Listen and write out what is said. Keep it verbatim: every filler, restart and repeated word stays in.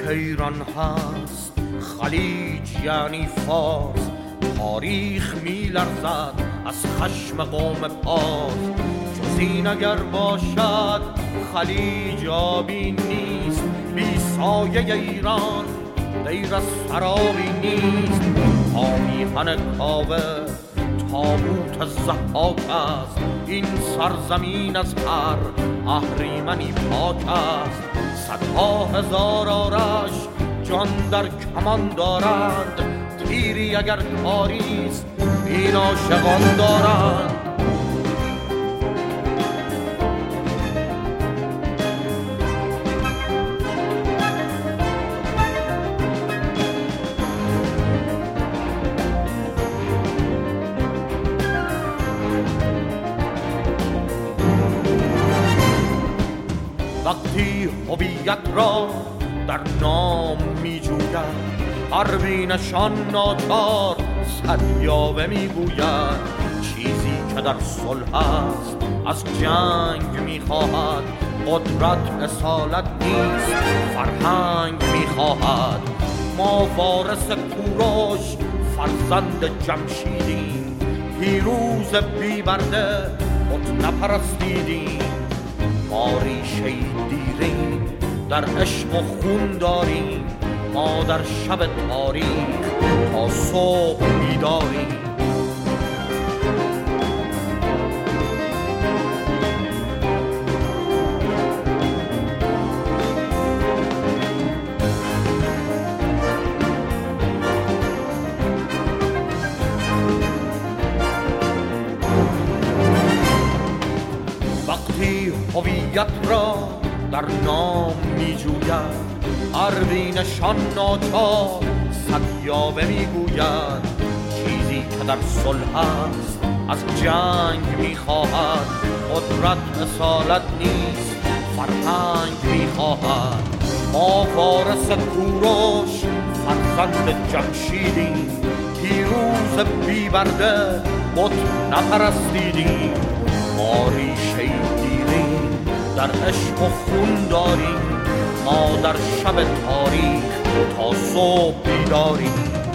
ایران هست خلیج یعنی فارس، تاریخ می لرزد از خشم قوم پارس. جز این اگر باشد خلیج آبی نیست، بی سایه ایران غیر از سرابی نیست. تا میهن کاوه تابوت ضحاک است، این سرزمین از هر اهریمنی پاک است. صدها هزار آرش جان در کمان دارند، تیری اگر کاریست این عاشقان دارند. وقتی هویت را در نام می جوید، پروینشان ناچار صد یاوه می گوید. چیزی که در صلح است از جنگ می خواهد، قدرت اصالت نیست فرهنگ می خواهد. ما وارث کوروش فرزند جمشیدیم، پیروز بی برده بت نپرستیدیم. ما ریشه دیریم در عشق و خون داریم، ما در شب تاریک تا صبح بیداریم. وقتی هویت را در نام می جوید، پروینشان ناچار صد یاوه می گوید. چیزی که در صلح است از جنگ می خواهد، قدرت اصالت نیست فرهنگ می خواهد. ما وارث کوروش فرزند جمشیدیم، پیروز بی برده بت نپرستیدیم. ما ریشه دیریم در عشق و خون داریم، ما در شب تاریک تا صبح بیداریم.